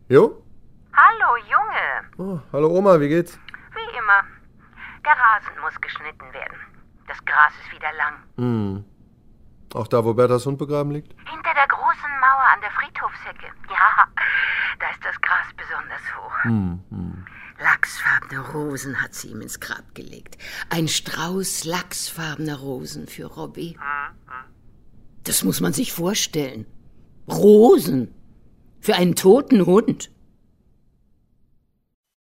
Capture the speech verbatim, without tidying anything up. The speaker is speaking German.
Jo? Hallo, Junge. Oh, hallo Oma, wie geht's? Wie immer. Der Rasen muss geschnitten werden. Das Gras ist wieder lang. Hm. Auch da, wo Berthas Hund begraben liegt? Hinter der großen Mauer an der Friedhofshecke. Ja, da ist das Gras besonders hoch. Hm, hm. Lachsfarbene Rosen hat sie ihm ins Grab gelegt. Ein Strauß lachsfarbener Rosen für Robby. Das muss man sich vorstellen. Rosen für einen toten Hund.